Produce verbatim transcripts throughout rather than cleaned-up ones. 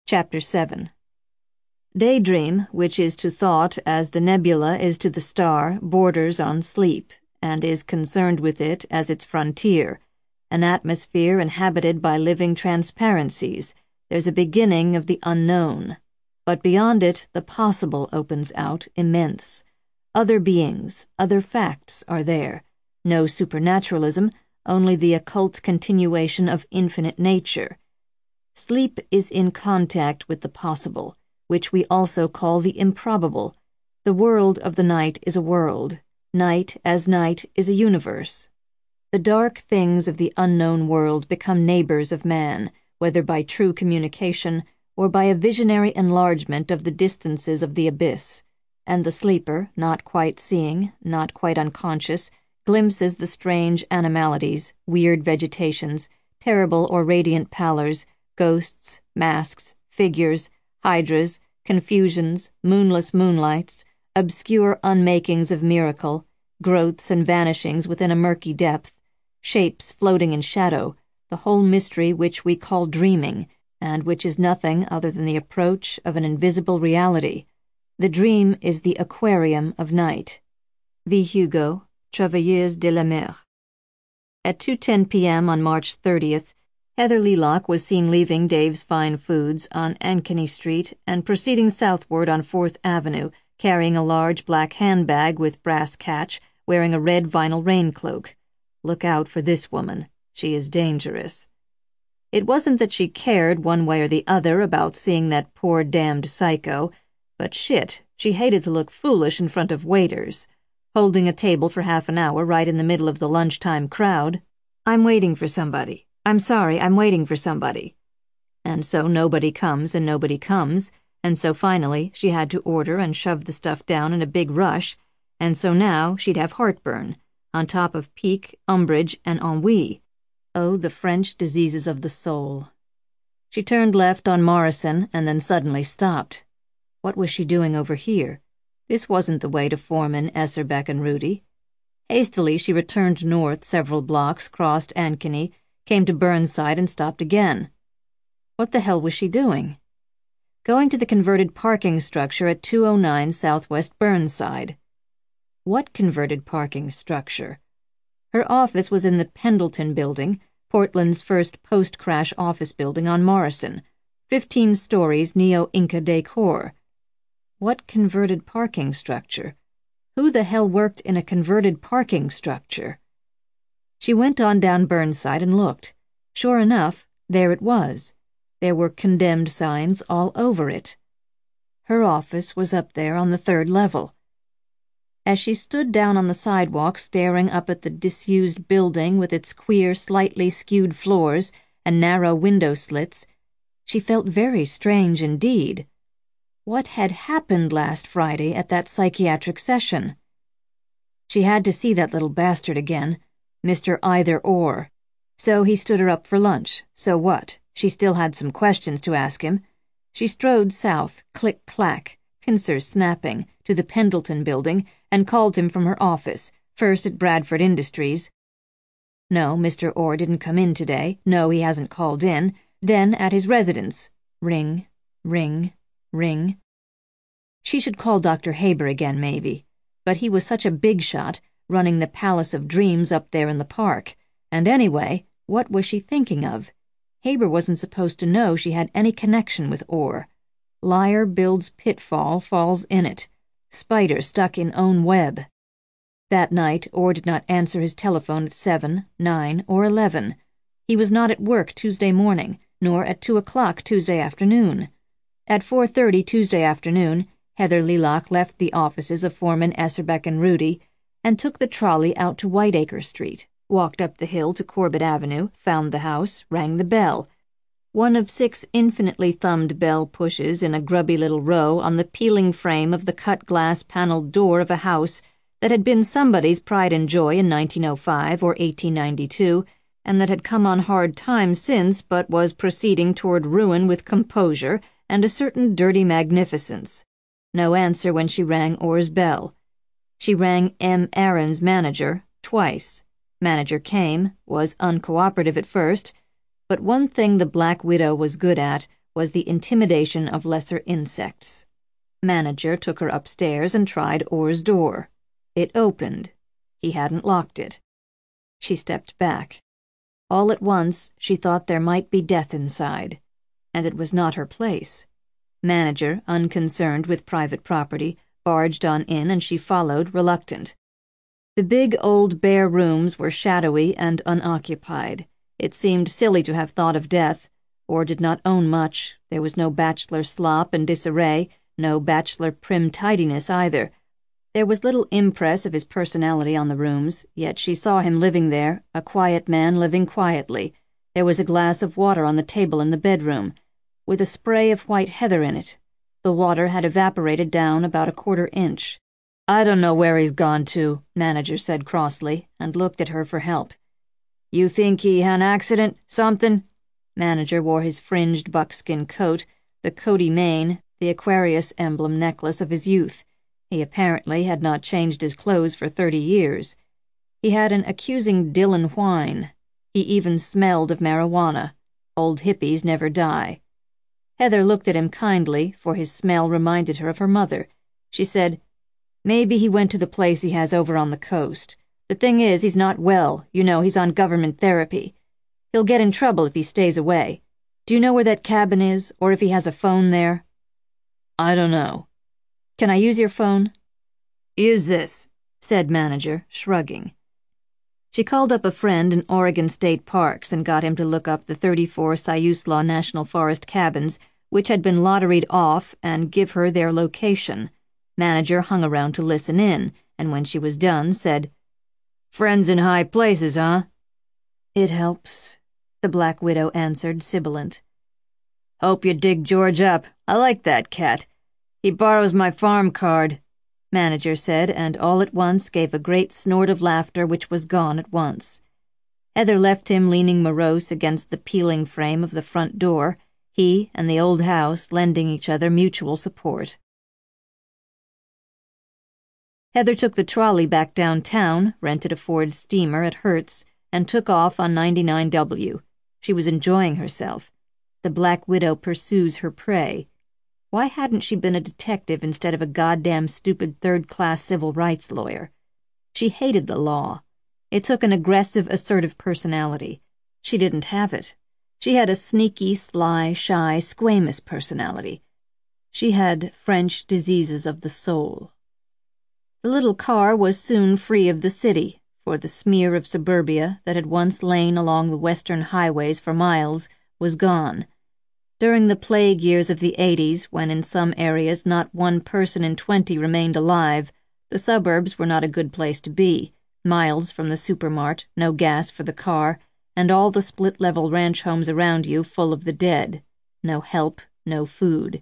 Chapter seven. Daydream, which is to thought as the nebula is to the star, borders on sleep, and is concerned with it as its frontier, an atmosphere inhabited by living transparencies. There's a beginning of the unknown. But beyond it, the possible opens out, immense. Other beings, other facts are there. No supernaturalism, only the occult continuation of infinite nature. Sleep is in contact with the possible, which we also call the improbable. The world of the night is a world. Night as night is a universe. The dark things of the unknown world become neighbors of man, whether by true communication or by a visionary enlargement of the distances of the abyss, and the sleeper, not quite seeing, not quite unconscious, glimpses the strange animalities, weird vegetations, terrible or radiant pallors, ghosts, masks, figures, hydras, confusions, moonless moonlights, obscure unmakings of miracle, growths and vanishings within a murky depth, shapes floating in shadow, the whole mystery which we call dreaming, and which is nothing other than the approach of an invisible reality. The dream is the aquarium of night. V. Hugo, Travailleurs de la Mer. At two ten p.m. on March thirtieth, Heather Leacock was seen leaving Dave's Fine Foods on Ankeny Street and proceeding southward on Fourth Avenue, carrying a large black handbag with brass catch, wearing a red vinyl rain cloak. Look out for this woman. She is dangerous. It wasn't that she cared one way or the other about seeing that poor damned psycho, but shit, she hated to look foolish in front of waiters. Holding a table for half an hour right in the middle of the lunchtime crowd. I'm waiting for somebody. I'm sorry, I'm waiting for somebody. And so nobody comes and nobody comes, and so finally she had to order and shove the stuff down in a big rush, and so now she'd have heartburn, on top of pique, umbrage, and ennui. Oh, the French diseases of the soul. She turned left on Morrison and then suddenly stopped. What was she doing over here? This wasn't the way to Foreman, Esserbeck, and Rudy. Hastily she returned north several blocks, crossed Ankeny, came to Burnside and stopped again. What the hell was she doing? Going to the converted parking structure at two oh nine Southwest Burnside. What converted parking structure? Her office was in the Pendleton Building, Portland's first post-crash office building on Morrison, fifteen stories neo-Inca decor. What converted parking structure? Who the hell worked in a converted parking structure? She went on down Burnside and looked. Sure enough, there it was. There were condemned signs all over it. Her office was up there on the third level. As she stood down on the sidewalk staring up at the disused building with its queer, slightly skewed floors and narrow window slits, she felt very strange indeed. What had happened last Friday at that psychiatric session? She had to see that little bastard again, Mister Either-Or. So he stood her up for lunch. So what? She still had some questions to ask him. She strode south, click-clack, pincers snapping, to the Pendleton Building and called him from her office, first at Bradford Industries. No, Mister Orr didn't come in today. No, he hasn't called in. Then at his residence. Ring, ring, ring. She should call Doctor Haber again, maybe. But he was such a big shot, running the Palace of Dreams up there in the park. And anyway, what was she thinking of? Haber wasn't supposed to know she had any connection with Orr. Liar builds pitfall, falls in it. Spider stuck in own web. That night, Orr did not answer his telephone at seven, nine, or eleven. He was not at work Tuesday morning, nor at two o'clock Tuesday afternoon. At four thirty Tuesday afternoon, Heather Leacock left the offices of Foreman, Esserbeck, and Rudy, and took the trolley out to Whiteacre Street, walked up the hill to Corbett Avenue, found the house, rang the bell. One of six infinitely thumbed bell pushes in a grubby little row on the peeling frame of the cut-glass paneled door of a house that had been somebody's pride and joy in nineteen oh five or eighteen ninety-two, and that had come on hard times since but was proceeding toward ruin with composure and a certain dirty magnificence. No answer when she rang Orr's bell. She rang M. Aaron's manager twice. Manager came, was uncooperative at first, but one thing the Black Widow was good at was the intimidation of lesser insects. Manager took her upstairs and tried Orr's door. It opened. He hadn't locked it. She stepped back. All at once, she thought there might be death inside, and it was not her place. Manager, unconcerned with private property, barged on in, and she followed, reluctant. The big old bare rooms were shadowy and unoccupied. It seemed silly to have thought of death. Orr did not own much. There was no bachelor slop and disarray, no bachelor prim tidiness either. There was little impress of his personality on the rooms, yet she saw him living there, a quiet man living quietly. There was a glass of water on the table in the bedroom, with a spray of white heather in it. The water had evaporated down about a quarter inch. "I don't know where he's gone to," Manager said crossly, and looked at her for help. "You think he had an accident, something?" Manager wore his fringed buckskin coat, the Cody mane, the Aquarius emblem necklace of his youth. He apparently had not changed his clothes for thirty years. He had an accusing Dillon whine. He even smelled of marijuana. Old hippies never die. Heather looked at him kindly, for his smell reminded her of her mother. She said, "Maybe he went to the place he has over on the coast. The thing is, he's not well. You know, he's on government therapy. He'll get in trouble if he stays away. Do you know where that cabin is, or if he has a phone there?" "I don't know." "Can I use your phone?" "Use this," said Manager, shrugging. She called up a friend in Oregon State Parks and got him to look up the thirty-four Siuslaw National Forest cabins, which had been lotteried off, and give her their location. Manager hung around to listen in, and when she was done, said, "Friends in high places, huh?" "It helps," the Black Widow answered, sibilant. "Hope you dig George up. I like that cat. He borrows my farm card," Manager said, and all at once gave a great snort of laughter which was gone at once. Heather left him leaning morose against the peeling frame of the front door, he and the old house lending each other mutual support. Heather took the trolley back downtown, rented a Ford steamer at Hertz, and took off on ninety-nine W. She was enjoying herself. The Black Widow pursues her prey. Why hadn't she been a detective instead of a goddamn stupid third-class civil rights lawyer? She hated the law. It took an aggressive, assertive personality. She didn't have it. She had a sneaky, sly, shy, squamous personality. She had French diseases of the soul. The little car was soon free of the city, for the smear of suburbia that had once lain along the western highways for miles was gone. During the plague years of the eighties, when in some areas not one person in twenty remained alive, the suburbs were not a good place to be. Miles from the supermart, no gas for the car, and all the split-level ranch homes around you full of the dead. No help, no food.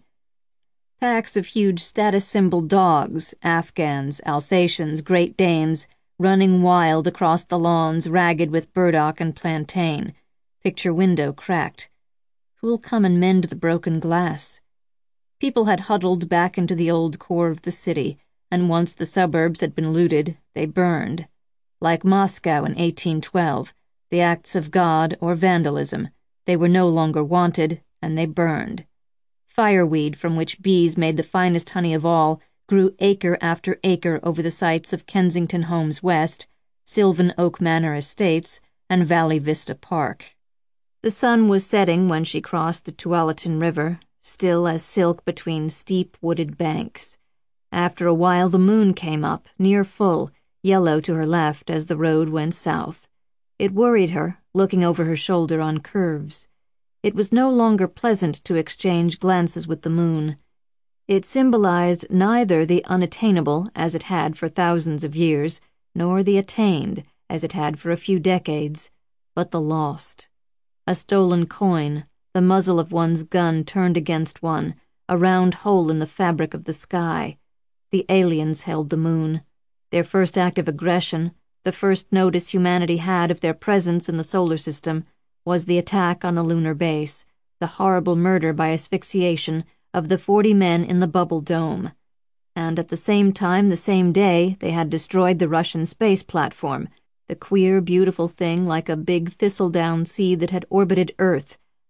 Packs of huge status-symbol dogs, Afghans, Alsatians, Great Danes, running wild across the lawns ragged with burdock and plantain. Picture window cracked. Who'll come and mend the broken glass? People had huddled back into the old core of the city, and once the suburbs had been looted, they burned. Like Moscow in eighteen twelve, the acts of God or vandalism, they were no longer wanted, and they burned. Fireweed, from which bees made the finest honey of all, grew acre after acre over the sites of Kensington Homes West, Sylvan Oak Manor Estates, and Valley Vista Park. The sun was setting when she crossed the Tualatin River, still as silk between steep wooded banks. After a while the moon came up, near full, yellow to her left as the road went south. It worried her, looking over her shoulder on curves. It was no longer pleasant to exchange glances with the moon. It symbolized neither the unattainable, as it had for thousands of years, nor the attained, as it had for a few decades, but the lost. A stolen coin, the muzzle of one's gun turned against one, a round hole in the fabric of the sky. The aliens held the moon. Their first act of aggression, the first notice humanity had of their presence in the solar system, was the attack on the lunar base, the horrible murder by asphyxiation of the forty men in the bubble dome. And at the same time, the same day, they had destroyed the Russian space platform, the queer, beautiful thing like a big thistledown seed that had orbited Earth,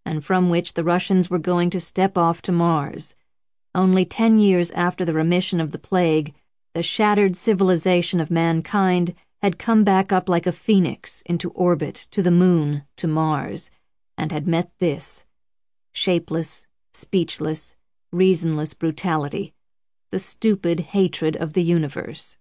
and from which the Russians were going to step off to Mars. Only ten years after the remission of the plague, the shattered civilization of mankind had come back up like a phoenix into orbit to the moon, to Mars, and had met this: shapeless, speechless, reasonless brutality, the stupid hatred of the universe.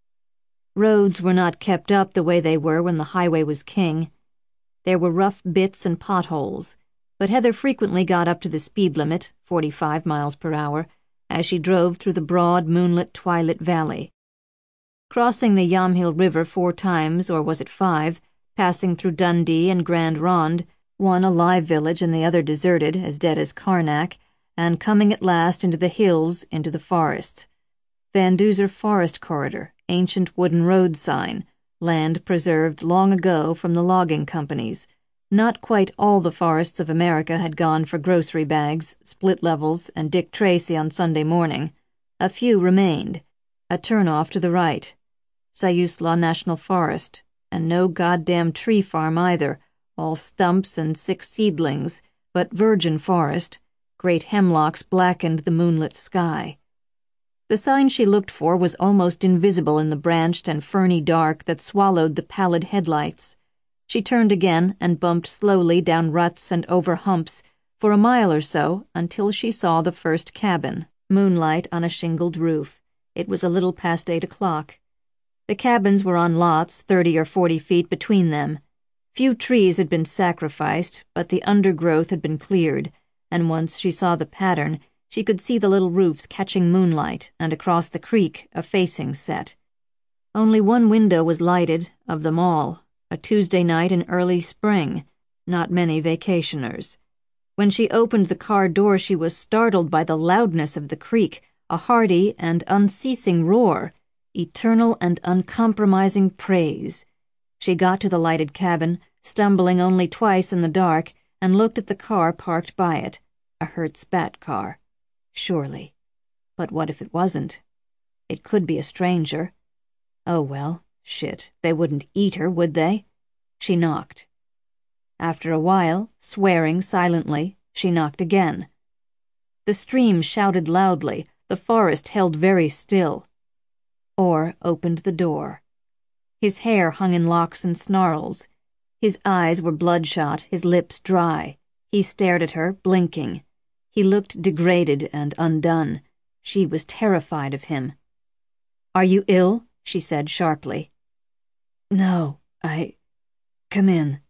Roads were not kept up the way they were when the highway was king. There were rough bits and potholes, but Heather frequently got up to the speed limit, forty-five miles per hour, as she drove through the broad, moonlit Twilit Valley. Crossing the Yamhill River four times, or was it five, passing through Dundee and Grand Ronde, one a live village and the other deserted, as dead as Karnak, and coming at last into the hills, into the forests. Van Duzer Forest Corridor, ancient wooden road sign, land preserved long ago from the logging companies. Not quite all the forests of America had gone for grocery bags, split levels, and Dick Tracy on Sunday morning. A few remained. A turnoff to the right. Siuslaw National Forest, and no goddamn tree farm either, all stumps and sick seedlings, but virgin forest. Great hemlocks blackened the moonlit sky. The sign she looked for was almost invisible in the branched and ferny dark that swallowed the pallid headlights. She turned again and bumped slowly down ruts and over humps for a mile or so until she saw the first cabin, moonlight on a shingled roof. It was a little past eight o'clock. The cabins were on lots thirty or forty feet between them. Few trees had been sacrificed, but the undergrowth had been cleared, and once she saw the pattern, she could see the little roofs catching moonlight, and across the creek a facing set. Only one window was lighted, of them all. A Tuesday night in early spring, not many vacationers. When she opened the car door, she was startled by the loudness of the creek, a hearty and unceasing roar, eternal and uncompromising praise. She got to the lighted cabin, stumbling only twice in the dark, and looked at the car parked by it, a Hertz-Bat car. Surely. But what if it wasn't? It could be a stranger. Oh well. Shit, they wouldn't eat her, would they? She knocked. After a while, swearing silently, she knocked again. The stream shouted loudly, the forest held very still. Orr opened the door. His hair hung in locks and snarls. His eyes were bloodshot, his lips dry. He stared at her, blinking. He looked degraded and undone. She was terrified of him. "Are you ill?" she said sharply. "No, I... Come in."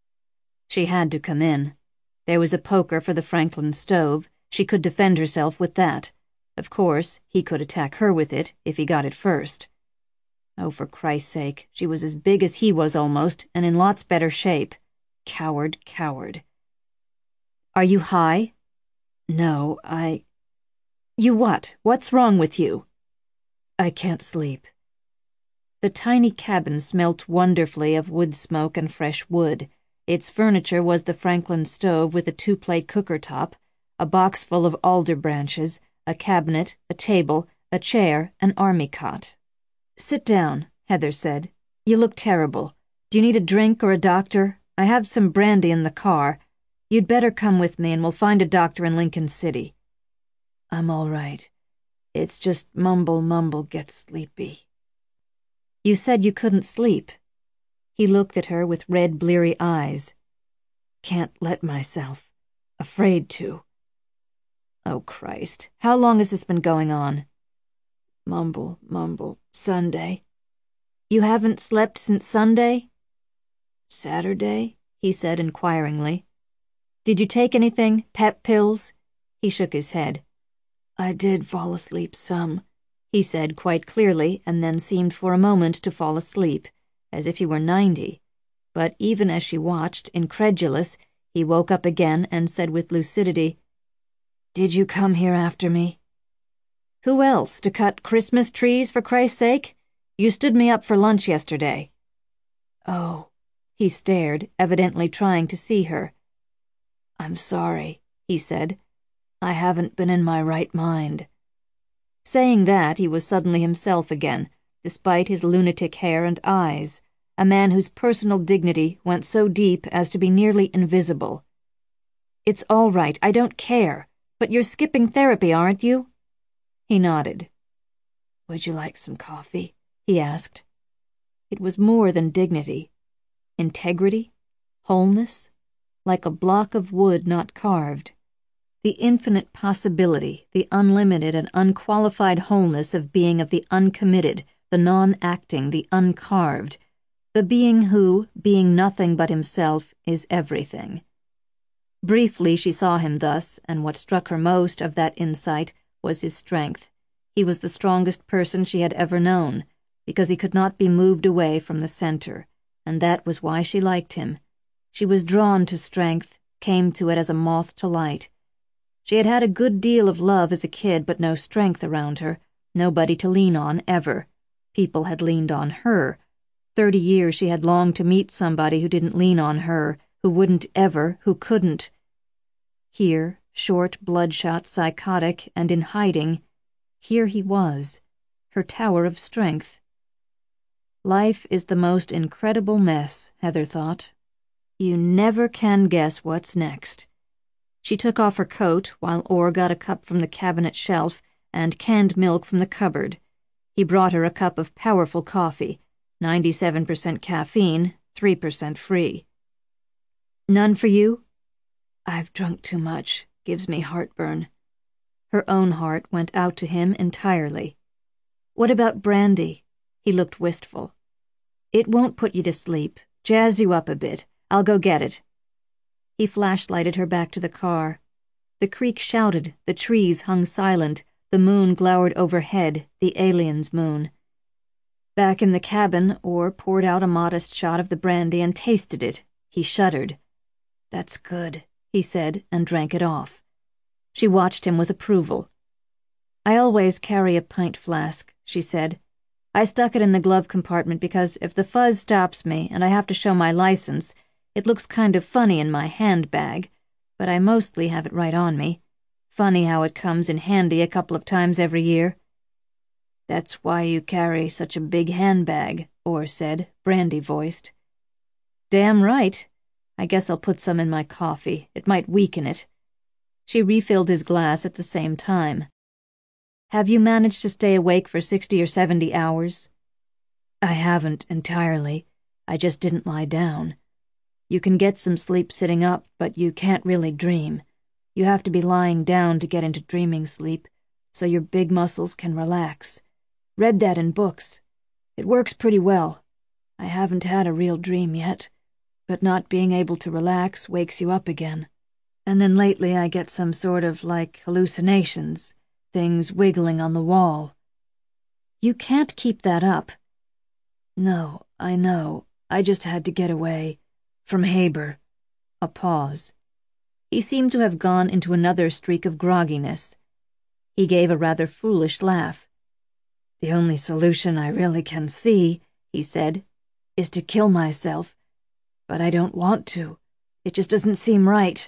She had to come in. There was a poker for the Franklin stove. She could defend herself with that. Of course, he could attack her with it, if he got it first. Oh, for Christ's sake, she was as big as he was almost, and in lots better shape. Coward, coward. "Are you high?" "No, I..." "You what? What's wrong with you?" "I can't sleep." The tiny cabin smelt wonderfully of wood smoke and fresh wood. Its furniture was the Franklin stove with a two-plate cooker top, a box full of alder branches, a cabinet, a table, a chair, an army cot. "Sit down," Heather said. "You look terrible. Do you need a drink or a doctor? I have some brandy in the car. You'd better come with me and we'll find a doctor in Lincoln City." "I'm all right. It's just mumble mumble gets sleepy." "You said you couldn't sleep." He looked at her with red, bleary eyes. "Can't let myself. Afraid to." "Oh, Christ. How long has this been going on?" "Mumble, mumble. Sunday." "You haven't slept since Sunday?" "Saturday?" he said inquiringly. "Did you take anything? Pep pills?" He shook his head. "I did fall asleep some," he said quite clearly, and then seemed for a moment to fall asleep, as if he were ninety. But even as she watched, incredulous, he woke up again and said with lucidity, "Did you come here after me?" "Who else? To cut Christmas trees, for Christ's sake? You stood me up for lunch yesterday." "Oh." He stared, evidently trying to see her. "I'm sorry," he said. "I haven't been in my right mind." Saying that, he was suddenly himself again, despite his lunatic hair and eyes, a man whose personal dignity went so deep as to be nearly invisible. It's all right, I don't care. But you're skipping therapy, aren't you? He nodded. Would you like some coffee? He asked. It was more than dignity. Integrity? Wholeness? Like a block of wood not carved. The infinite possibility, the unlimited and unqualified wholeness of being of the uncommitted, the non-acting, the uncarved, the being who, being nothing but himself, is everything. Briefly she saw him thus, and what struck her most of that insight was his strength. He was the strongest person she had ever known, because he could not be moved away from the center, and that was why she liked him. She was drawn to strength, came to it as a moth to light. She had had a good deal of love as a kid, but no strength around her, nobody to lean on, ever. People had leaned on her. Thirty years she had longed to meet somebody who didn't lean on her, who wouldn't ever, who couldn't. Here, short, bloodshot, psychotic, and in hiding, here he was, her tower of strength. Life is the most incredible mess, Heather thought. You never can guess what's next. She took off her coat while Orr got a cup from the cabinet shelf and canned milk from the cupboard. He brought her a cup of powerful coffee, ninety-seven percent caffeine, three percent free. None for you? I've drunk too much. Gives me heartburn. Her own heart went out to him entirely. What about brandy? He looked wistful. It won't put you to sleep. Jazz you up a bit. I'll go get it. He flashlighted her back to the car. The creek shouted, the trees hung silent, the moon glowered overhead, the alien's moon. Back in the cabin, Orr poured out a modest shot of the brandy and tasted it. He shuddered. That's good, he said, and drank it off. She watched him with approval. I always carry a pint flask, she said. I stuck it in the glove compartment because if the fuzz stops me and I have to show my license, it looks kind of funny in my handbag, but I mostly have it right on me. Funny how it comes in handy a couple of times every year. That's why you carry such a big handbag, Orr said, brandy-voiced. Damn right. I guess I'll put some in my coffee. It might weaken it. She refilled his glass at the same time. Have you managed to stay awake for sixty or seventy hours? I haven't entirely. I just didn't lie down. You can get some sleep sitting up, but you can't really dream. You have to be lying down to get into dreaming sleep, so your big muscles can relax. Read that in books. It works pretty well. I haven't had a real dream yet, but not being able to relax wakes you up again. And then lately I get some sort of, like, hallucinations, things wiggling on the wall. You can't keep that up. No, I know. I just had to get away. From Haber. A pause. He seemed to have gone into another streak of grogginess. He gave a rather foolish laugh. The only solution I really can see, he said, is to kill myself. But I don't want to. It just doesn't seem right.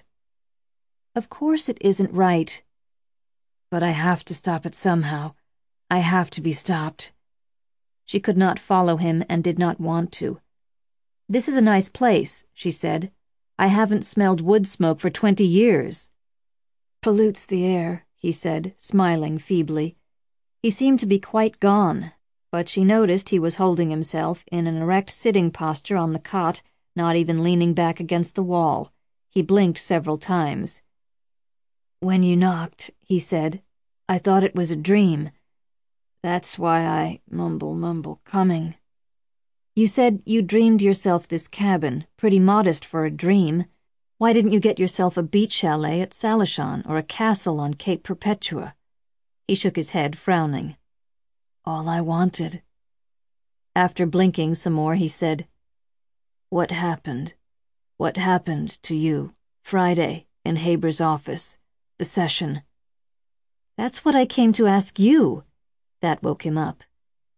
Of course it isn't right. But I have to stop it somehow. I have to be stopped. She could not follow him and did not want to. This is a nice place, she said. I haven't smelled wood smoke for twenty years. Pollutes the air, he said, smiling feebly. He seemed to be quite gone, but she noticed he was holding himself in an erect sitting posture on the cot, not even leaning back against the wall. He blinked several times. When you knocked, he said, I thought it was a dream. That's why I mumble, mumble, coming. You said you dreamed yourself this cabin, pretty modest for a dream. Why didn't you get yourself a beach chalet at Salishan or a castle on Cape Perpetua? He shook his head, frowning. All I wanted. After blinking some more, he said, What happened? What happened to you, Friday, in Haber's office? The session. That's what I came to ask you. That woke him up.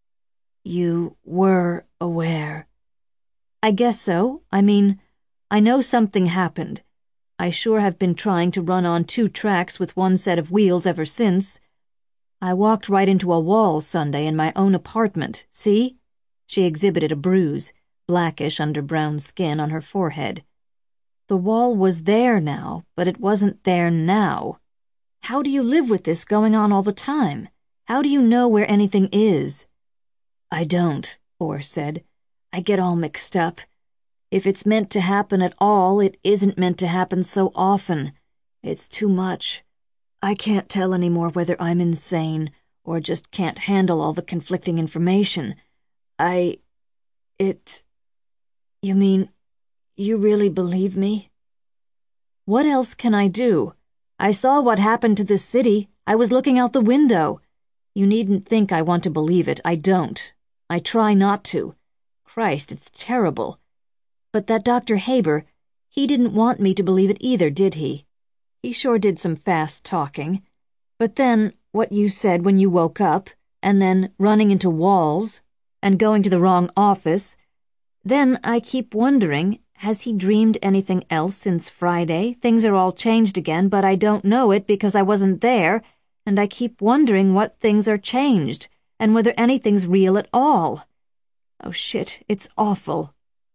You were aware. I guess so. I mean, I know something happened. I sure have been trying to run on two tracks with one set of wheels ever since. I walked right into a wall Sunday in my own apartment, see? She exhibited a bruise, blackish under brown skin on her forehead. The wall was there now, but it wasn't there now. How do you live with this going on all the time? How do you know where anything is? I don't, Orr said. I get all mixed up. If it's meant to happen at all, it isn't meant to happen so often. It's too much. I can't tell anymore whether I'm insane or just can't handle all the conflicting information. I... it... You mean, you really believe me? What else can I do? I saw what happened to this city. I was looking out the window. You needn't think I want to believe it. I don't. I try not to. Christ, it's terrible. But that Doctor Haber, he didn't want me to believe it either, did he? He sure did some fast talking. But then, what you said when you woke up, and then running into walls, and going to the wrong office, then I keep wondering, has he dreamed anything else since Friday? Things are all changed again, but I don't know it because I wasn't there, and I keep wondering what things are changed, and whether anything's real at all. Oh shit, it's awful.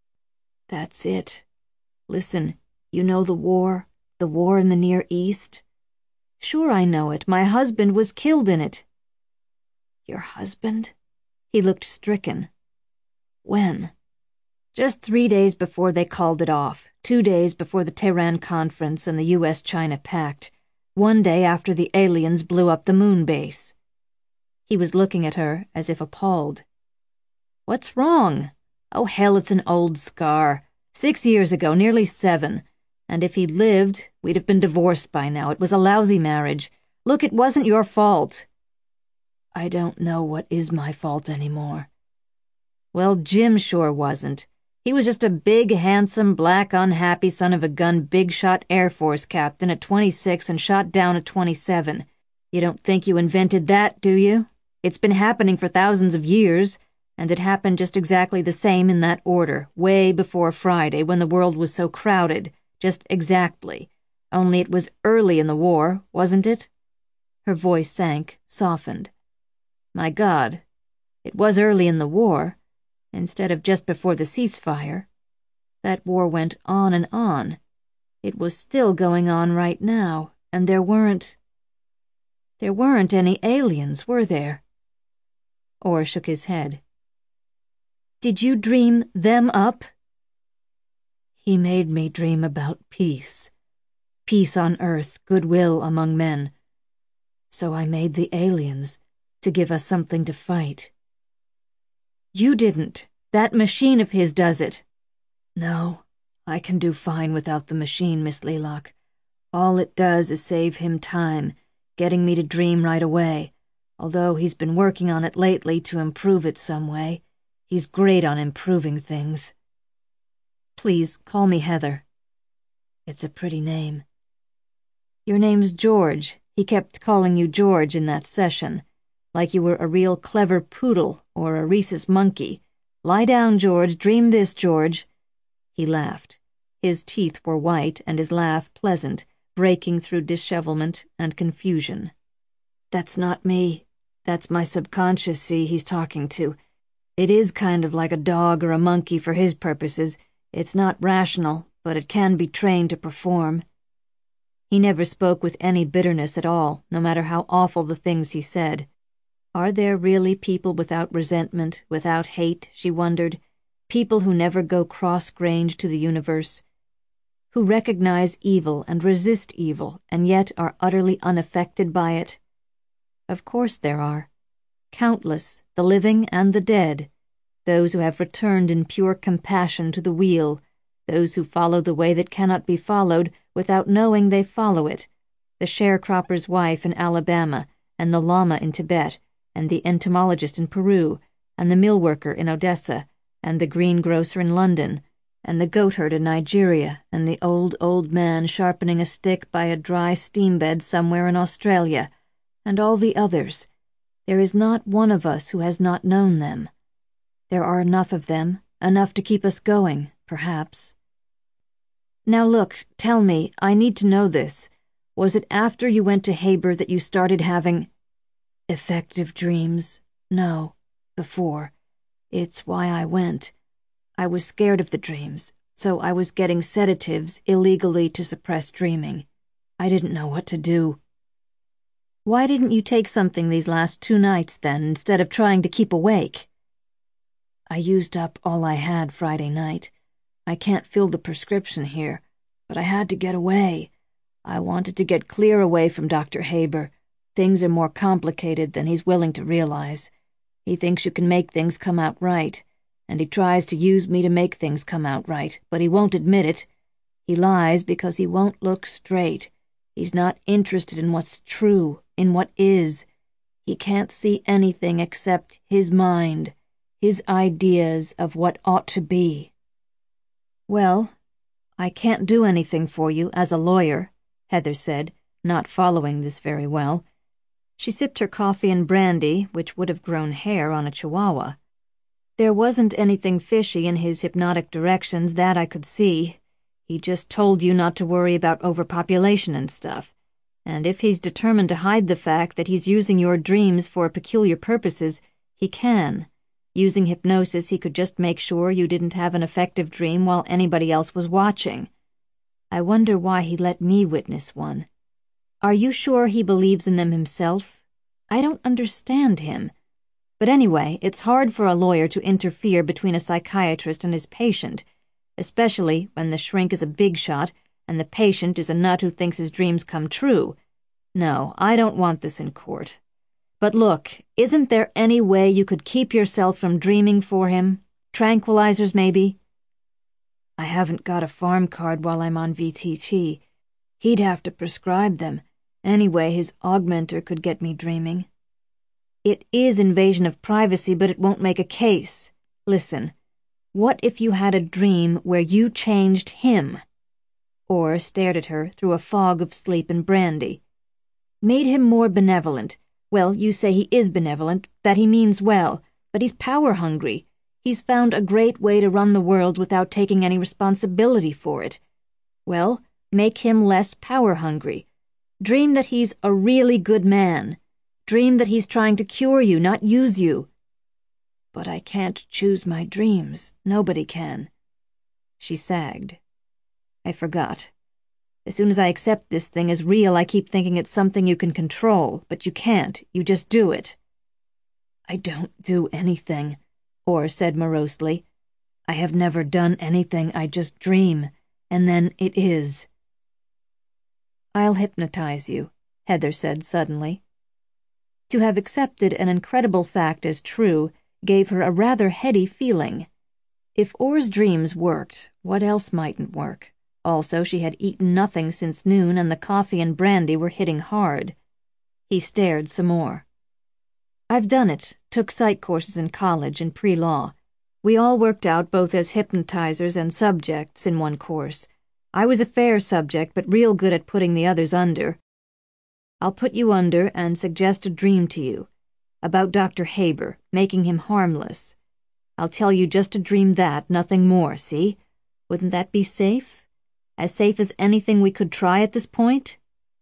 That's it. Listen, you know the war, the war in the Near East? Sure I know it. My husband was killed in it. Your husband? He looked stricken. When? Just three days before they called it off, two days before the Tehran conference and the U S China pact, one day after the aliens blew up the moon base. He was looking at her as if appalled. What's wrong? Oh, hell, it's an old scar. Six years ago, nearly seven. And if he'd lived, we'd have been divorced by now. It was a lousy marriage. Look, it wasn't your fault. I don't know what is my fault anymore. Well, Jim sure wasn't. He was just a big, handsome, black, unhappy son-of-a-gun big-shot Air Force captain at twenty-six and shot down at twenty-seven. You don't think you invented that, do you? It's been happening for thousands of years. And it happened just exactly the same in that order, way before Friday when the world was so crowded, just exactly. Only it was early in the war, wasn't it? Her voice sank, softened. My God, it was early in the war, instead of just before the ceasefire. That war went on and on. It was still going on right now, and there weren't... There weren't any aliens, were there? Orr shook his head. Did you dream them up? He made me dream about peace. Peace on earth, goodwill among men. So I made the aliens, to give us something to fight. You didn't. That machine of his does it. No, I can do fine without the machine, Miss Lealoch. All it does is save him time, getting me to dream right away, although he's been working on it lately to improve it some way. He's great on improving things. Please, call me Heather. It's a pretty name. Your name's George. He kept calling you George in that session, like you were a real clever poodle or a rhesus monkey. Lie down, George. Dream this, George. He laughed. His teeth were white and his laugh pleasant, breaking through dishevelment and confusion. That's not me. That's my subconscious, see, he's talking to. It is kind of like a dog or a monkey for his purposes. It's not rational, but it can be trained to perform. He never spoke with any bitterness at all, no matter how awful the things he said. Are there really people without resentment, without hate, she wondered, people who never go cross-grained to the universe, who recognize evil and resist evil and yet are utterly unaffected by it? Of course there are. Countless, the living and the dead, those who have returned in pure compassion to the wheel, those who follow the way that cannot be followed without knowing they follow it, the sharecropper's wife in Alabama, and the lama in Tibet, and the entomologist in Peru, and the millworker in Odessa, and the greengrocer in London, and the goatherd in Nigeria, and the old, old man sharpening a stick by a dry steam-bed somewhere in Australia, and all the others. There is not one of us who has not known them. There are enough of them, enough to keep us going, perhaps. Now look, tell me, I need to know this. Was it after you went to Haber that you started having effective dreams? No, before. It's why I went. I was scared of the dreams, so I was getting sedatives illegally to suppress dreaming. I didn't know what to do. Why didn't you take something these last two nights, then, instead of trying to keep awake? I used up all I had Friday night. I can't fill the prescription here, but I had to get away. I wanted to get clear away from Doctor Haber. Things are more complicated than he's willing to realize. He thinks you can make things come out right, and he tries to use me to make things come out right, but he won't admit it. He lies because he won't look straight. He's not interested in what's true, in what is. He can't see anything except his mind, his ideas of what ought to be. Well, I can't do anything for you as a lawyer, Heather said, not following this very well. She sipped her coffee and brandy, which would have grown hair on a chihuahua. There wasn't anything fishy in his hypnotic directions, that I could see. He just told you not to worry about overpopulation and stuff. And if he's determined to hide the fact that he's using your dreams for peculiar purposes, he can. Using hypnosis, he could just make sure you didn't have an effective dream while anybody else was watching. I wonder why he let me witness one. Are you sure he believes in them himself? I don't understand him. But anyway, it's hard for a lawyer to interfere between a psychiatrist and his patient, especially when the shrink is a big shot and the patient is a nut who thinks his dreams come true. No, I don't want this in court. But look, isn't there any way you could keep yourself from dreaming for him? Tranquilizers, maybe? I haven't got a farm card while I'm on V T T. He'd have to prescribe them. Anyway, his augmenter could get me dreaming. It is invasion of privacy, but it won't make a case. Listen, what if you had a dream where you changed him? Or stared at her through a fog of sleep and brandy. Made him more benevolent. Well, you say he is benevolent, that he means well, but he's power-hungry. He's found a great way to run the world without taking any responsibility for it. Well, make him less power-hungry. Dream that he's a really good man. Dream that he's trying to cure you, not use you. But I can't choose my dreams. Nobody can. She sagged. I forgot. As soon as I accept this thing as real, I keep thinking it's something you can control, but you can't. You just do it. I don't do anything, Orr said morosely. I have never done anything. I just dream, and then it is. I'll hypnotize you, Heather said suddenly. To have accepted an incredible fact as true gave her a rather heady feeling. If Orr's dreams worked, what else mightn't work? Also, she had eaten nothing since noon, and the coffee and brandy were hitting hard. He stared some more. I've done it, took psych courses in college and pre-law. We all worked out both as hypnotizers and subjects in one course. I was a fair subject, but real good at putting the others under. I'll put you under and suggest a dream to you. About Doctor Haber, making him harmless. I'll tell you just to dream that, nothing more, see? Wouldn't that be safe? As safe as anything we could try at this point?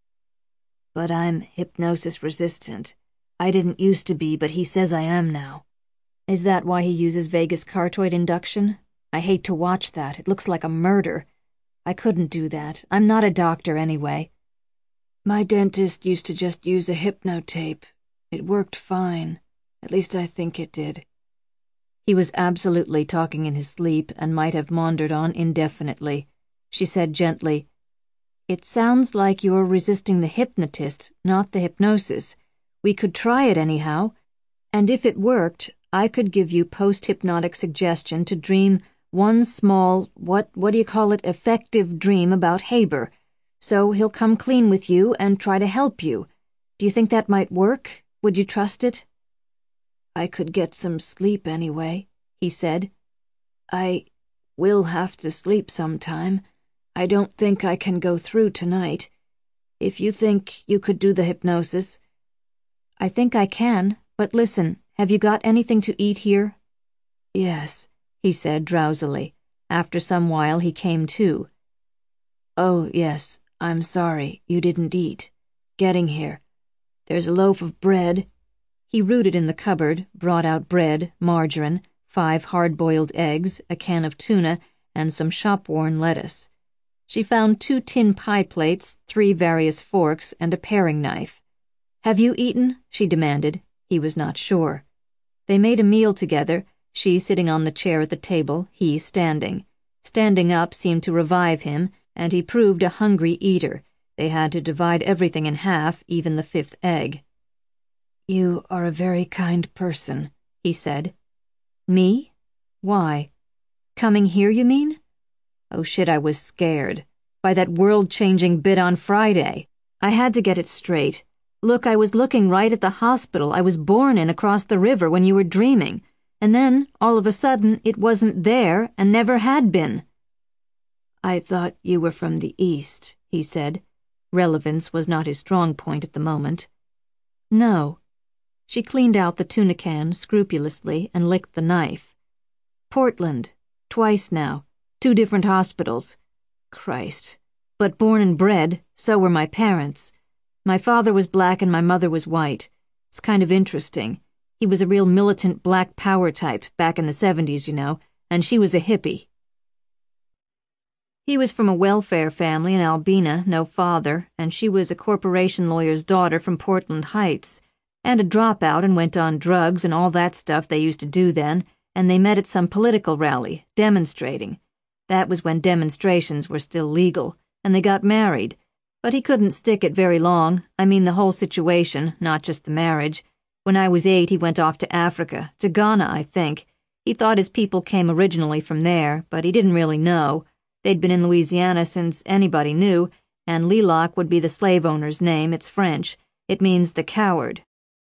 But I'm hypnosis resistant. I didn't used to be, but he says I am now. Is that why he uses vagus cartoid induction? I hate to watch that. It looks like a murder. I couldn't do that. I'm not a doctor anyway. My dentist used to just use a hypnotape. It worked fine. At least I think it did. He was absolutely talking in his sleep and might have maundered on indefinitely. She said gently, It sounds like you're resisting the hypnotist, not the hypnosis. We could try it anyhow. And if it worked, I could give you post-hypnotic suggestion to dream one small, what, what do you call it, effective dream about Haber. So he'll come clean with you and try to help you. Do you think that might work? Would you trust it? I could get some sleep anyway, he said. I will have to sleep sometime. I don't think I can go through tonight. If you think you could do the hypnosis. I think I can, but listen, have you got anything to eat here? Yes, he said drowsily. After some while he came to. Oh, yes, I'm sorry, you didn't eat. Getting here. There's a loaf of bread. He rooted in the cupboard, brought out bread, margarine, five hard-boiled eggs, a can of tuna, and some shop-worn lettuce. She found two tin pie plates, three various forks, and a paring knife. "Have you eaten?" she demanded. He was not sure. They made a meal together, she sitting on the chair at the table, he standing. Standing up seemed to revive him, and he proved a hungry eater. They had to divide everything in half, even the fifth egg. "You are a very kind person," he said. "Me? Why? Coming here, you mean? Oh shit, I was scared. By that world-changing bit on Friday. I had to get it straight. Look, I was looking right at the hospital I was born in across the river when you were dreaming, and then, all of a sudden, it wasn't there and never had been." "I thought you were from the East," he said. Relevance was not his strong point at the moment. "No." She cleaned out the tuna can scrupulously and licked the knife. "Portland. Twice now. Two different hospitals. Christ. But born and bred, so were my parents. My father was black and my mother was white. It's kind of interesting. He was a real militant black power type back in the seventies, you know, and she was a hippie. He was from a welfare family in Albina, no father, and she was a corporation lawyer's daughter from Portland Heights, and a dropout and went on drugs and all that stuff they used to do then, and they met at some political rally, demonstrating. That was when demonstrations were still legal, and they got married. But he couldn't stick it very long. I mean the whole situation, not just the marriage. When I was eight, he went off to Africa, to Ghana, I think. He thought his people came originally from there, but he didn't really know. They'd been in Louisiana since anybody knew, and Lilac would be the slave owner's name. It's French. It means the coward.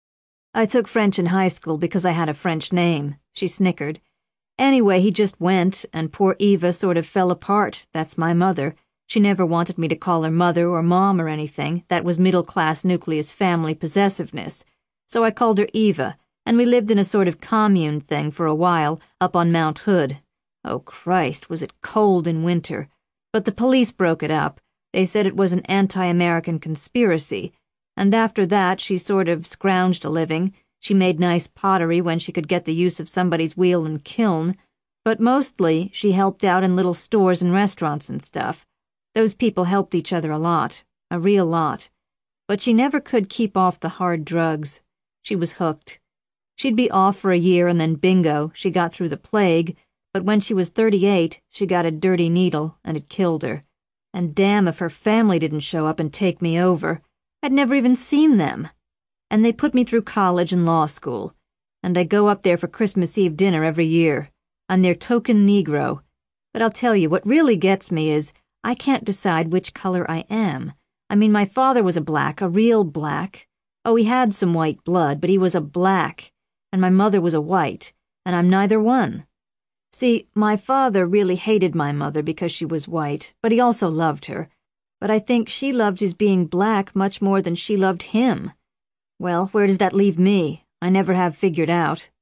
I took French in high school because I had a French name. She snickered. Anyway, he just went, and poor Eva sort of fell apart. That's my mother. She never wanted me to call her mother or mom or anything. That was middle-class nucleus family possessiveness. So I called her Eva, and we lived in a sort of commune thing for a while, up on Mount Hood. Oh, Christ, was it cold in winter. But the police broke it up. They said it was an anti-American conspiracy. And after that, she sort of scrounged a living. She made nice pottery when she could get the use of somebody's wheel and kiln. But mostly, she helped out in little stores and restaurants and stuff. Those people helped each other a lot, a real lot. But she never could keep off the hard drugs. She was hooked. She'd be off for a year and then bingo, she got through the plague, but when she was thirty-eight, she got a dirty needle and it killed her. And damn if her family didn't show up and take me over. I'd never even seen them. And they put me through college and law school. And I go up there for Christmas Eve dinner every year. I'm their token Negro. But I'll tell you, what really gets me is I can't decide which color I am. I mean, my father was a black, a real black. Oh, he had some white blood, but he was a black. And my mother was a white, and I'm neither one. See, my father really hated my mother because she was white, but he also loved her. But I think she loved his being black much more than she loved him. Well, where does that leave me? I never have figured out.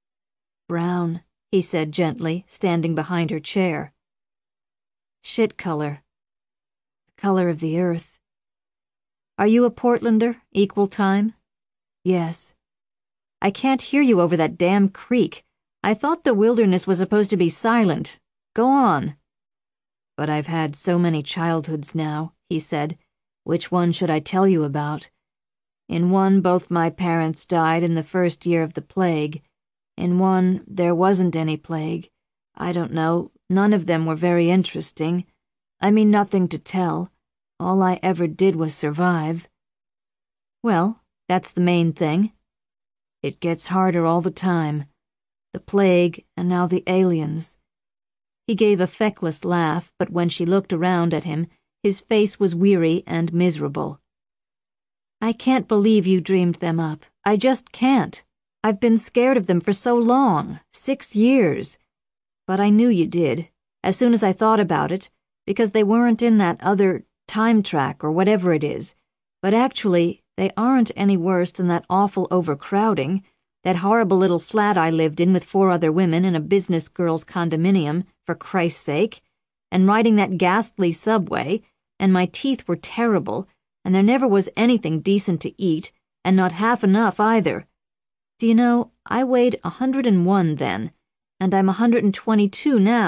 Brown, he said gently, standing behind her chair. Shit color. The color of the earth. Are you a Portlander, equal time? Yes. I can't hear you over that damn creek. I thought the wilderness was supposed to be silent. Go on. But I've had so many childhoods now, he said. Which one should I tell you about? In one, both my parents died in the first year of the plague. In one, there wasn't any plague. I don't know, none of them were very interesting. I mean, nothing to tell. All I ever did was survive. Well, that's the main thing. It gets harder all the time. The plague, and now the aliens. He gave a feckless laugh, but when she looked around at him, his face was weary and miserable. I can't believe you dreamed them up. I just can't. I've been scared of them for so long, six years. But I knew you did, as soon as I thought about it, because they weren't in that other time track or whatever it is. But actually, they aren't any worse than that awful overcrowding, that horrible little flat I lived in with four other women in a business girls' condominium, for Christ's sake, and riding that ghastly subway, and my teeth were terrible, and there never was anything decent to eat, and not half enough either. Do you know, I weighed a hundred and one then, and I'm a hundred and twenty-two now,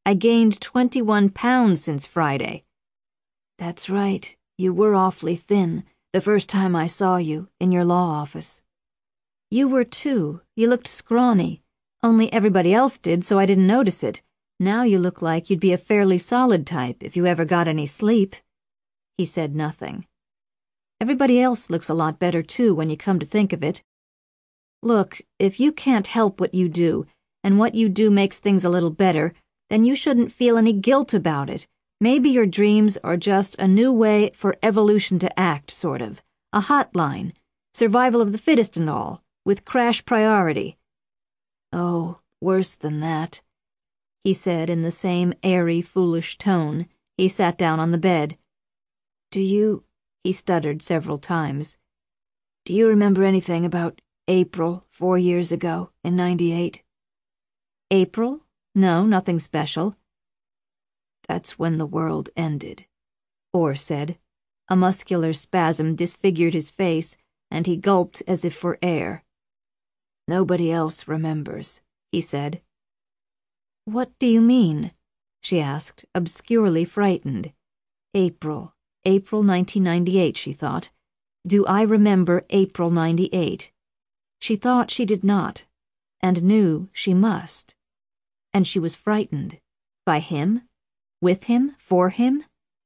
I gained twenty-one pounds since Friday." "That's right. You were awfully thin, the first time I saw you, in your law office." "You were too. You looked scrawny. Only everybody else did, so I didn't notice it. Now you look like you'd be a fairly solid type if you ever got any sleep." He said nothing. "Everybody else looks a lot better too when you come to think of it. Look, if you can't help what you do, and what you do makes things a little better, then you shouldn't feel any guilt about it. Maybe your dreams are just a new way for evolution to act, sort of. A hotline. Survival of the fittest and all, with crash priority." "Oh, worse than that," he said in the same airy, foolish tone. He sat down on the bed. "Do you," he stuttered several times, "do you remember anything about April, four years ago, in ninety-eight? "April? No, nothing special." "That's when the world ended," Orr said. A muscular spasm disfigured his face, and he gulped as if for air. "Nobody else remembers," he said. "What do you mean?" she asked, obscurely frightened. April, April nineteen ninety-eight, she thought. Do I remember April ninety-eight? She thought she did not, and knew she must. And she was frightened. By him? With him? For him?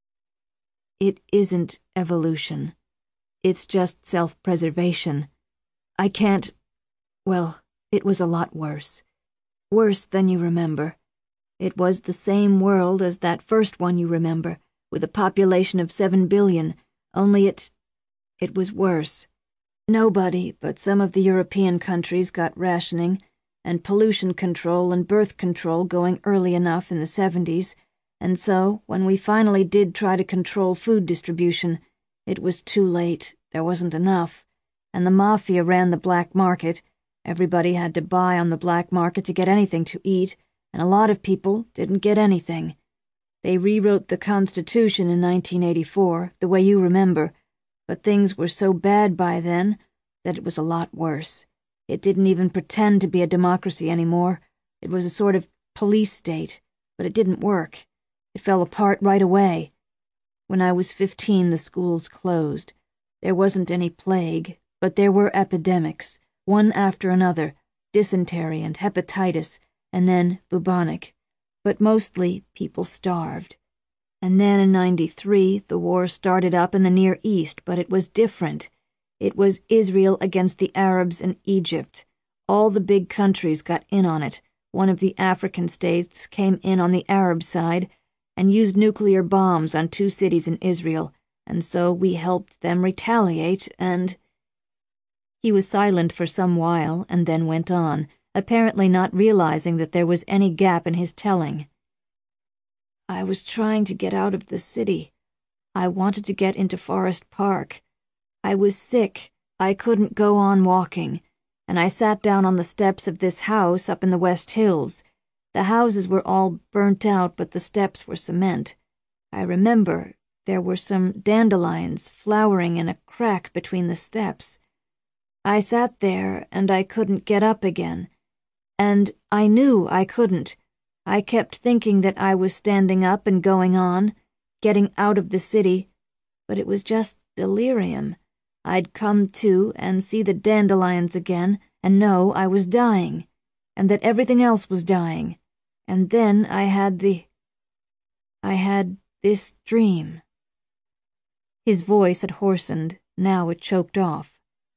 "It isn't evolution. It's just self-preservation. I can't... Well, it was a lot worse. Worse than you remember. It was the same world as that first one you remember, with a population of seven billion, only it... it was worse. Nobody but some of the European countries got rationing, and pollution control and birth control going early enough in the seventies, and so, when we finally did try to control food distribution, it was too late, there wasn't enough, and the mafia ran the black market. Everybody had to buy on the black market to get anything to eat, and a lot of people didn't get anything. They rewrote the Constitution in nineteen eighty-four, the way you remember, but things were so bad by then that it was a lot worse. It didn't even pretend to be a democracy anymore. It was a sort of police state, but it didn't work. It fell apart right away. When I was fifteen, the schools closed. There wasn't any plague, but there were epidemics, one after another, dysentery and hepatitis, and then bubonic. But mostly people starved. And then in ninety-three, the war started up in the Near East, but it was different. It was Israel against the Arabs and Egypt. All the big countries got in on it. One of the African states came in on the Arab side and used nuclear bombs on two cities in Israel, and so we helped them retaliate, and... He was silent for some while and then went on, apparently not realizing that there was any gap in his telling. "I was trying to get out of the city. I wanted to get into Forest Park. I was sick. I couldn't go on walking, and I sat down on the steps of this house up in the West Hills. The houses were all burnt out, but the steps were cement. I remember there were some dandelions flowering in a crack between the steps. I sat there, and I couldn't get up again. And I knew I couldn't. I kept thinking that I was standing up and going on, getting out of the city, but it was just delirium. I'd come to and see the dandelions again and know I was dying, and that everything else was dying. And then I had the... I had this dream." His voice had hoarsened, now it choked off.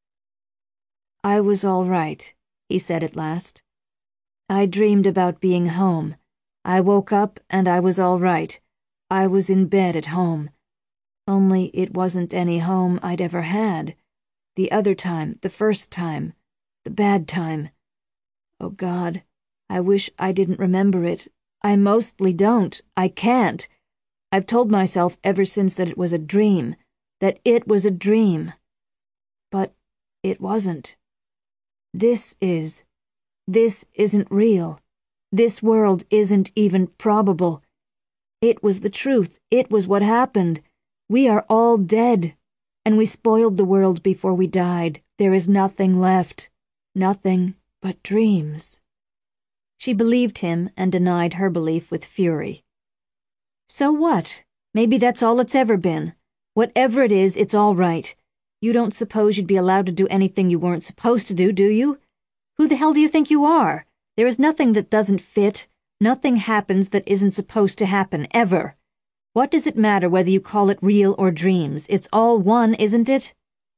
"I was all right," he said at last. "I dreamed about being home. I woke up and I was all right. I was in bed at home. Only it wasn't any home I'd ever had. The other time, the first time, the bad time. Oh, God, I wish I didn't remember it. I mostly don't. I can't. I've told myself ever since that it was a dream, that it was a dream. But it wasn't. This is. This isn't real. This world isn't even probable. It was the truth. It was what happened. We are all dead. And we spoiled the world before we died. There is nothing left. Nothing but dreams." She believed him and denied her belief with fury. So what? Maybe that's all it's ever been. Whatever it is, it's all right. You don't suppose you'd be allowed to do anything you weren't supposed to do, do you? Who the hell do you think you are? There is nothing that doesn't fit. Nothing happens that isn't supposed to happen, ever. What does it matter whether you call it real or dreams? It's all one, isn't it?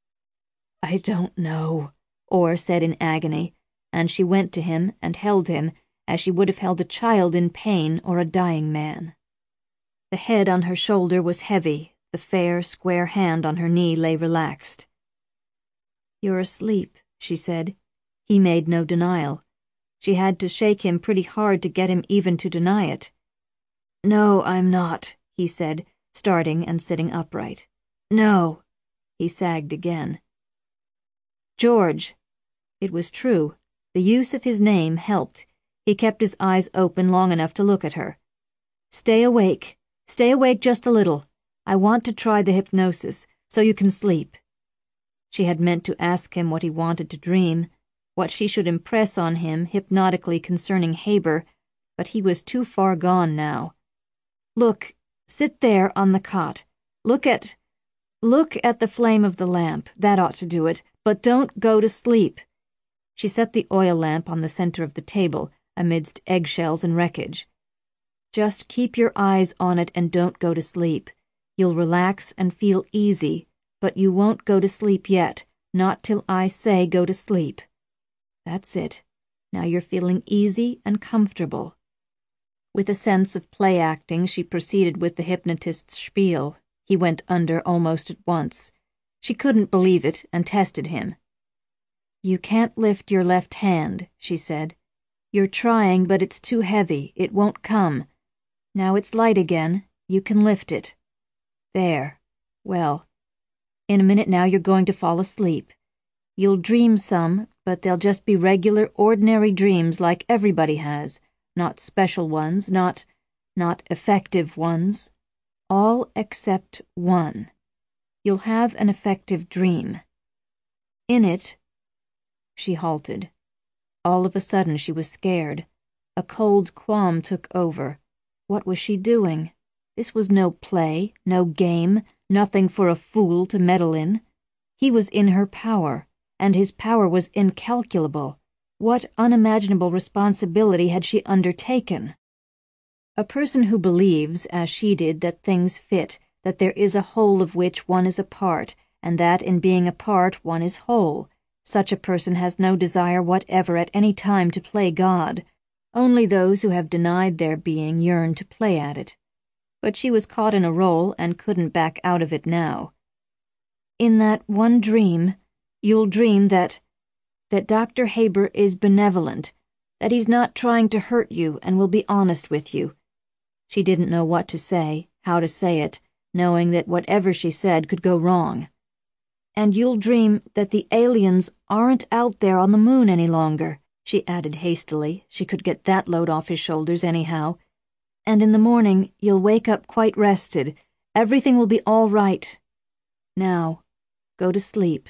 I don't know, Orr said in agony, and she went to him and held him as she would have held a child in pain or a dying man. The head on her shoulder was heavy, the fair, square hand on her knee lay relaxed. You're asleep, she said. He made no denial. She had to shake him pretty hard to get him even to deny it. No, I'm not, he said, starting and sitting upright. No. He sagged again. George. It was true. The use of his name helped. He kept his eyes open long enough to look at her. Stay awake. Stay awake just a little. I want to try the hypnosis, so you can sleep. She had meant to ask him what he wanted to dream, what she should impress on him hypnotically concerning Haber, but he was too far gone now. Look, sit there on the cot. Look at... Look at the flame of the lamp. That ought to do it. But don't go to sleep. She set the oil lamp on the center of the table, amidst eggshells and wreckage. Just keep your eyes on it and don't go to sleep. You'll relax and feel easy, but you won't go to sleep yet, not till I say go to sleep. That's it. Now you're feeling easy and comfortable. With a sense of play acting, she proceeded with the hypnotist's spiel. He went under almost at once. She couldn't believe it and tested him. You can't lift your left hand, she said. You're trying, but it's too heavy. It won't come. Now it's light again. You can lift it. There. Well, in a minute now you're going to fall asleep. You'll dream some, but they'll just be regular, ordinary dreams like everybody has. Not special ones, not, not effective ones. All except one. You'll have an effective dream. In it, she halted. All of a sudden she was scared. A cold qualm took over. What was she doing? This was no play, no game, nothing for a fool to meddle in. He was in her power, and his power was incalculable. What unimaginable responsibility had she undertaken? A person who believes, as she did, that things fit, that there is a whole of which one is a part, and that in being a part one is whole, such a person has no desire whatever at any time to play God. Only those who have denied their being yearn to play at it. But she was caught in a role and couldn't back out of it now. In that one dream, you'll dream that, that Doctor Haber is benevolent, that he's not trying to hurt you and will be honest with you. She didn't know what to say, how to say it, knowing that whatever she said could go wrong. And you'll dream that the aliens aren't out there on the moon any longer, she added hastily. She could get that load off his shoulders anyhow. And in the morning you'll wake up quite rested. Everything will be all right. Now, go to sleep.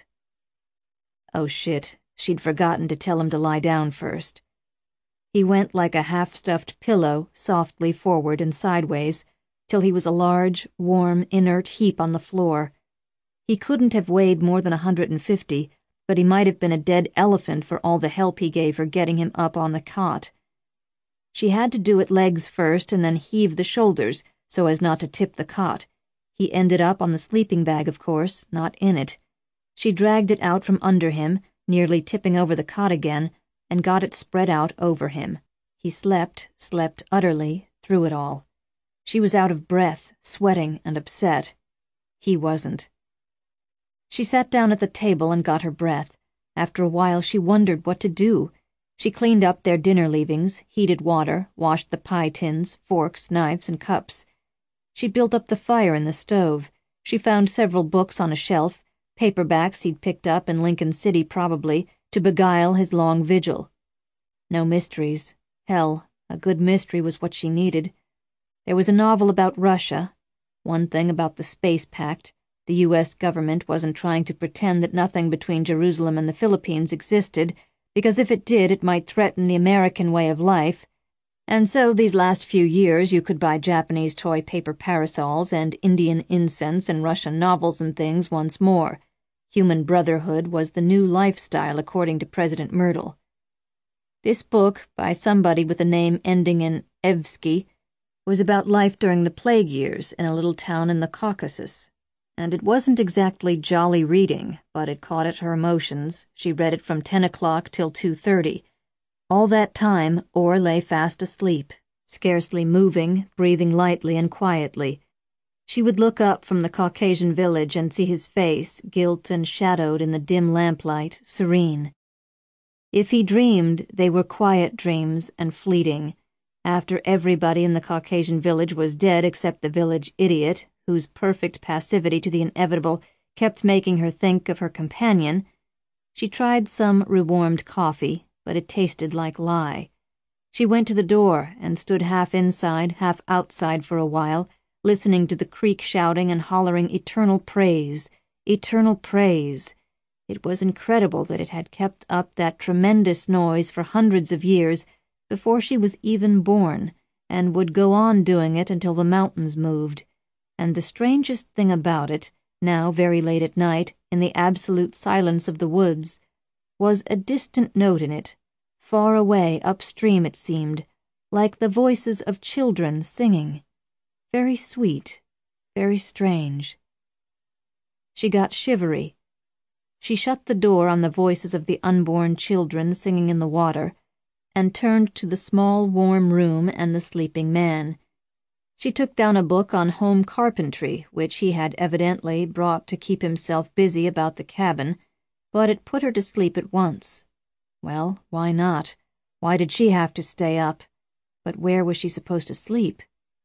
Oh shit, she'd forgotten to tell him to lie down first. He went like a half-stuffed pillow, softly forward and sideways, till he was a large, warm, inert heap on the floor. He couldn't have weighed more than a hundred and fifty, but he might have been a dead elephant for all the help he gave her getting him up on the cot. She had to do it legs first and then heave the shoulders, so as not to tip the cot. He ended up on the sleeping bag, of course, not in it. She dragged it out from under him, nearly tipping over the cot again, and got it spread out over him. He slept, slept utterly, through it all. She was out of breath, sweating and upset. He wasn't. She sat down at the table and got her breath. After a while she wondered what to do. She cleaned up their dinner leavings, heated water, washed the pie tins, forks, knives, and cups. She built up the fire in the stove. She found several books on a shelf, paperbacks he'd picked up in Lincoln City probably, to beguile his long vigil. No mysteries. Hell, a good mystery was what she needed. There was a novel about Russia. One thing about the Space Pact. The U S government wasn't trying to pretend that nothing between Jerusalem and the Philippines existed, because if it did, it might threaten the American way of life. And so these last few years you could buy Japanese toy paper parasols and Indian incense and Russian novels and things once more. Human brotherhood was the new lifestyle according to President Myrtle. This book, by somebody with a name ending in Evsky, was about life during the plague years in a little town in the Caucasus. And it wasn't exactly jolly reading, but it caught at her emotions. She read it from ten o'clock till two thirty. All that time, Orr lay fast asleep, scarcely moving, breathing lightly and quietly. She would look up from the Caucasian village and see his face, gilt and shadowed in the dim lamplight, serene. If he dreamed, they were quiet dreams and fleeting, after everybody in the Caucasian village was dead except the village idiot, whose perfect passivity to the inevitable kept making her think of her companion. She tried some rewarmed coffee, but it tasted like lye. She went to the door and stood half inside, half outside for a while, listening to the creek shouting and hollering eternal praise, eternal praise. It was incredible that it had kept up that tremendous noise for hundreds of years before she was even born, and would go on doing it until the mountains moved. And the strangest thing about it, now very late at night, in the absolute silence of the woods, was a distant note in it, far away upstream it seemed, like the voices of children singing. Very sweet, very strange. She got shivery. She shut the door on the voices of the unborn children singing in the water, and turned to the small warm room and the sleeping man. She took down a book on home carpentry, which he had evidently brought to keep himself busy about the cabin, but it put her to sleep at once. Well, why not? Why did she have to stay up? But where was she supposed to sleep?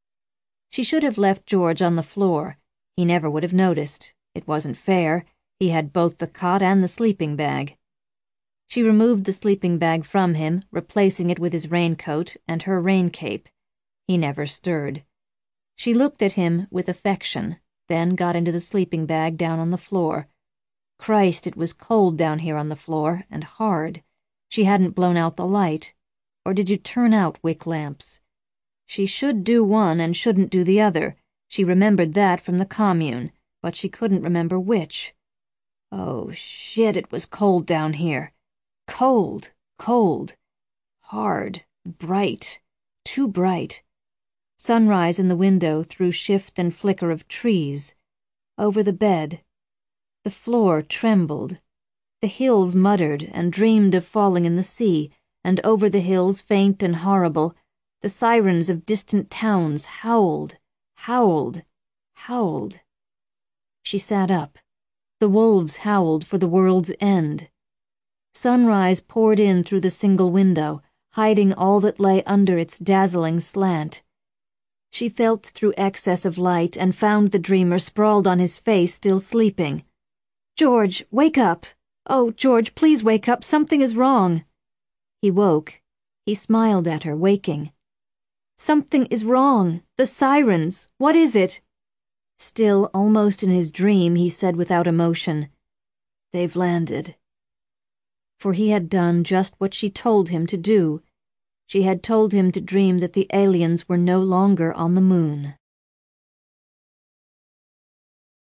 She should have left George on the floor. He never would have noticed. It wasn't fair. He had both the cot and the sleeping bag. She removed the sleeping bag from him, replacing it with his raincoat and her rain cape. He never stirred. She looked at him with affection, then got into the sleeping bag down on the floor. Christ, it was cold down here on the floor, and hard. She hadn't blown out the light. Or did you turn out wick lamps? She should do one and shouldn't do the other. She remembered that from the commune, but she couldn't remember which. Oh, shit, it was cold down here. Cold, cold. Hard, bright, too bright. Sunrise in the window through shift and flicker of trees. Over the bed. The floor trembled. The hills muttered and dreamed of falling in the sea, and over the hills, faint and horrible, the sirens of distant towns howled, howled, howled. She sat up. The wolves howled for the world's end. Sunrise poured in through the single window, hiding all that lay under its dazzling slant. She felt through excess of light and found the dreamer sprawled on his face, still sleeping. "George, wake up! Oh, George, please wake up. Something is wrong." He woke. He smiled at her, waking. "Something is wrong. The sirens. What is it?" Still, almost in his dream, he said without emotion, "They've landed." For he had done just what she told him to do. She had told him to dream that the aliens were no longer on the moon.